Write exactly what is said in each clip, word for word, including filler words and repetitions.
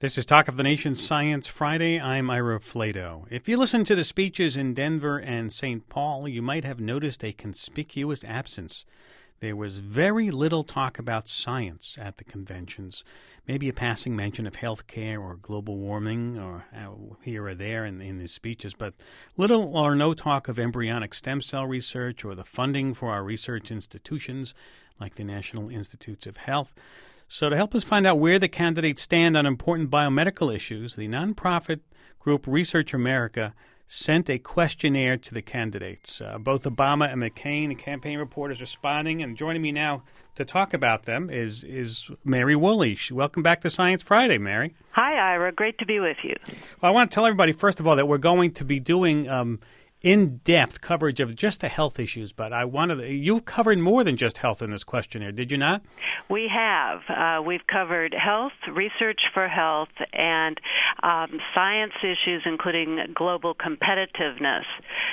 This is Talk of the Nation Science Friday. I'm Ira Flato. If you listen to the speeches in Denver and Saint Paul, you might have noticed a conspicuous absence. There was very little talk about science at the conventions, maybe a passing mention of health care or global warming or uh, here or there in, in the speeches, but little or no talk of embryonic stem cell research or the funding for our research institutions like the National Institutes of Health. So to help us find out where the candidates stand on important biomedical issues, the nonprofit group Research America sent a questionnaire to the candidates. Uh, both Obama and McCain, the campaign reporters, responding. And joining me now to talk about them is is Mary Woolley. Welcome back to Science Friday, Mary. Hi, Ira. Great to be with you. Well, I want to tell everybody, first of all, that we're going to be doing um, in-depth coverage of just the health issues, but I wanted you've covered more than just health in this questionnaire, did you not? We have. Uh, we've covered health, research for health, and um, science issues, including global competitiveness.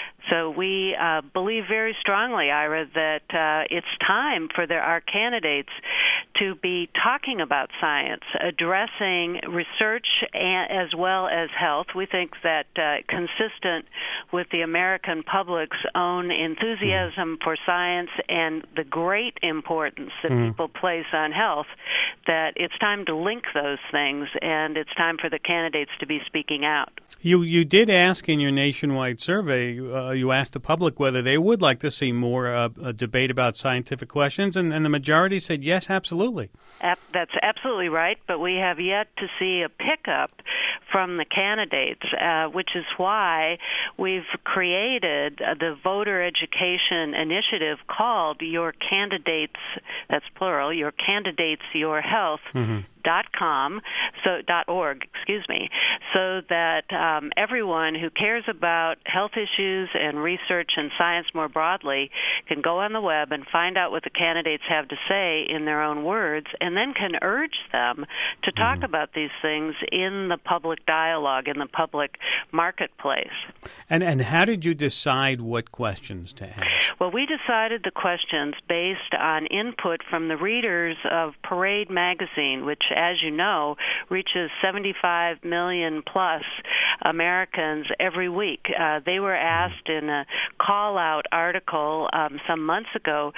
So we uh, believe very strongly, Ira, that uh, it's time for the, our candidates to be talking about science, addressing research and, as well as health. We think that uh, consistent with the American public's own enthusiasm for science and the great importance that mm. people place on health, that it's time to link those things, and it's time for the candidates to be speaking out. You you did ask in your nationwide survey, uh, you asked the public whether they would like to see more uh, a debate about scientific questions, and, and the majority said yes, absolutely. That's absolutely right, but we have yet to see a pickup from the candidates, uh, which is why we've created the voter education initiative called Your Candidates, that's plural, Your Candidates, Your Health. Mm-hmm. Dot com, so dot org, excuse me, so that um, everyone who cares about health issues and research and science more broadly can go on the web and find out what the candidates have to say in their own words, and then can urge them to talk mm-hmm. about these things in the public dialogue, in the public marketplace. And and how did you decide what questions to ask? Well, we decided the questions based on input from the readers of Parade magazine, which, as you know, reaches seventy-five million plus Americans every week. Uh, they were asked in a call-out article um, some months ago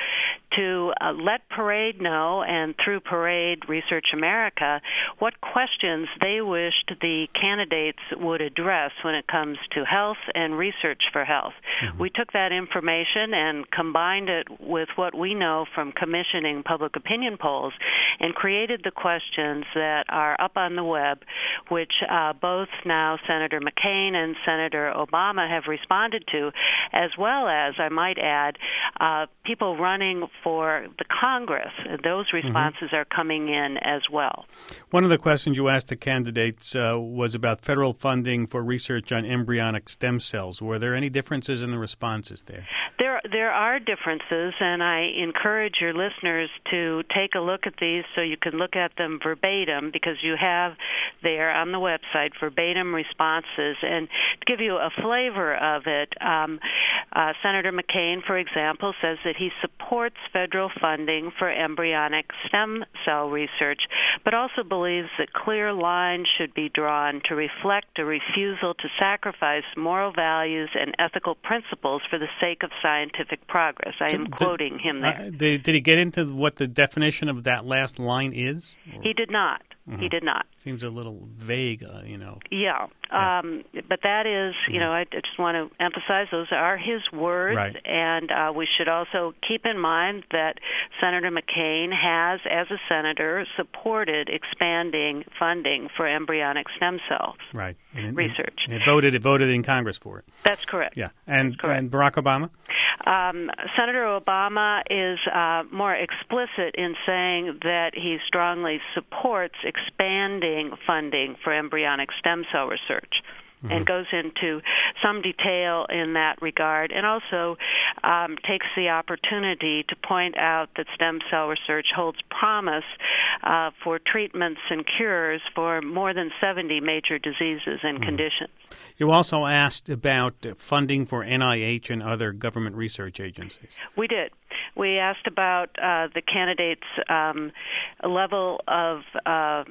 to uh, let Parade know, and through Parade Research America, what questions they wished the candidates would address when it comes to health and research for health. Mm-hmm. We took that information and combined it with what we know from commissioning public opinion polls and created the questions that are up on the web, which uh, both now Senator McCain and Senator Obama have responded to, as well as, I might add, uh, people running for the Congress. Those responses mm-hmm. are coming in as well. One of the questions you asked the candidates uh, was about federal funding for research on embryonic stem cells. Were there any differences in the responses there? There, there are differences, and I encourage your listeners to take a look at these so you can look at them verbatim, because you have there on the website verbatim responses. And to give you a flavor of it, um, uh, Senator McCain, for example, says that he supports federal funding for embryonic stem cell research, but also believes that clear lines should be drawn to reflect a refusal to sacrifice moral values and ethical principles for the sake of scientific progress. I am did, quoting him there. Uh, did, did he get into what the definition of that last line is? Or? He did not. Mm-hmm. He did not. Seems a little vague, uh, you know. Yeah, yeah. Um, but that is, you mm-hmm. know, I just want to emphasize those are his words, right. and uh, we should also keep in mind that Senator McCain has, as a senator, supported expanding funding for embryonic stem cells right. and, research. And it voted, it voted in Congress for it. That's correct. Yeah, and, correct. and Barack Obama? Um, Senator Obama is uh, more explicit in saying that he strongly supports expanding funding for embryonic stem cell research. Mm-hmm. And goes into some detail in that regard, and also um, takes the opportunity to point out that stem cell research holds promise uh, for treatments and cures for more than seventy major diseases and mm-hmm. conditions. You also asked about funding for N I H and other government research agencies. We did. We asked about uh, the candidates' um, level of uh,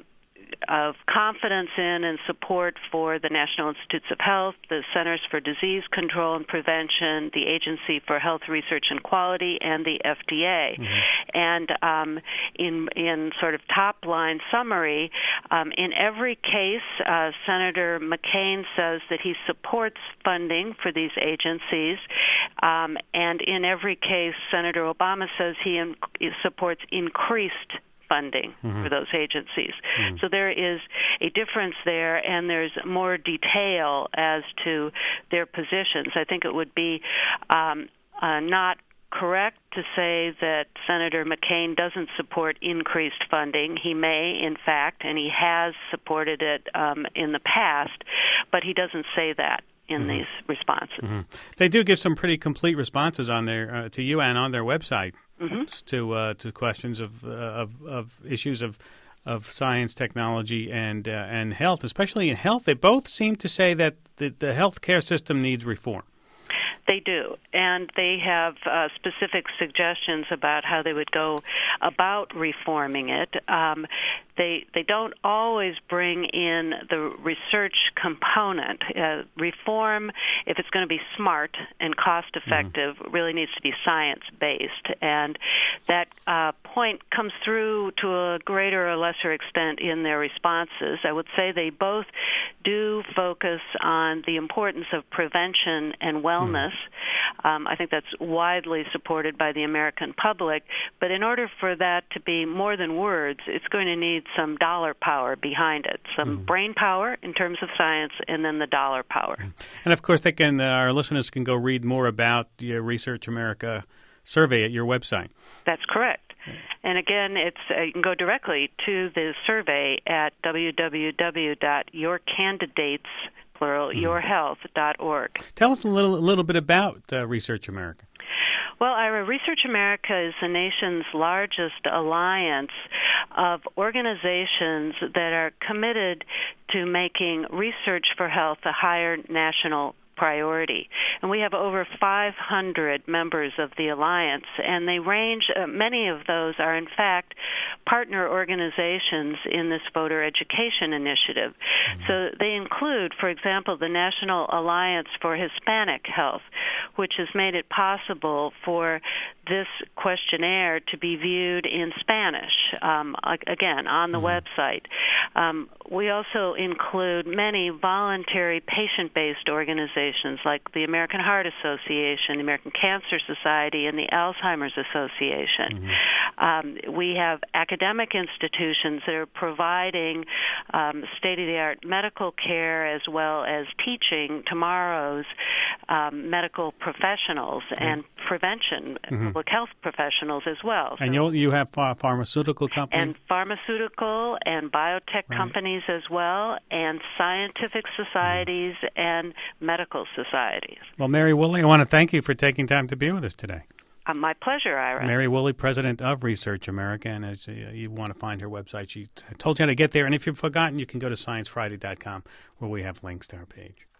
of confidence in and support for the National Institutes of Health, the Centers for Disease Control and Prevention, the Agency for Health Research and Quality, and the F D A. Mm-hmm. And um, in in sort of top-line summary, um, in every case, uh, Senator McCain says that he supports funding for these agencies, um, and in every case, Senator Obama says he in- supports increased funding mm-hmm. for those agencies. Mm-hmm. So there is a difference there, and there's more detail as to their positions. I think it would be um, uh, not correct to say that Senator McCain doesn't support increased funding. He may, in fact, and he has supported it um, in the past, but he doesn't say that in mm-hmm. these responses. Mm-hmm. They do give some pretty complete responses on their uh, to you and on their website mm-hmm. to uh, to questions of, uh, of of issues of of science, technology, and uh, and health. Especially in health, they both seem to say that the, the healthcare system needs reform. They do, and they have uh, specific suggestions about how they would go about reforming it. Um, they they don't always bring in the research component. Uh, reform, if it's going to be smart and cost-effective, mm-hmm. really needs to be science-based, and that uh, point comes through to a greater or lesser extent in their responses. I would say they both do focus on the importance of prevention and wellness. Mm-hmm. Um, I think that's widely supported by the American public. But in order for that to be more than words, it's going to need some dollar power behind it, some mm-hmm. brain power in terms of science, and then the dollar power. And, of course, they can. Uh, our listeners can go read more about your Research America survey at your website. That's correct. And again, it's uh, you can go directly to the survey at w w w dot your candidates plural mm. your health dot org. Tell us a little a little bit about uh, Research America. Well, Ira, Research America is the nation's largest alliance of organizations that are committed to making research for health a higher national priority. And we have over five hundred members of the alliance, and they range, uh, many of those are in fact partner organizations in this voter education initiative. Mm-hmm. So they include, for example, the National Alliance for Hispanic Health, which has made it possible for this questionnaire to be viewed in Spanish, um, again, on the mm-hmm. website. Um, we also include many voluntary patient-based organizations like the American Heart Association, the American Cancer Society, and the Alzheimer's Association. Mm-hmm. Um, we have academic institutions that are providing um, state-of-the-art medical care as well as teaching tomorrow's um, medical professionals okay. and prevention, mm-hmm. public health professionals as well. And so, you have ph- pharmaceutical companies? And pharmaceutical and biotech right. companies as well, and scientific societies mm-hmm. and medical societies. Well, Mary Woolley, I want to thank you for taking time to be with us today. Uh, my pleasure, Ira. Mary Woolley, president of Research America, and as uh, you want to find her website, she t- told you how to get there. And if you've forgotten, you can go to science friday dot com, where we have links to her page.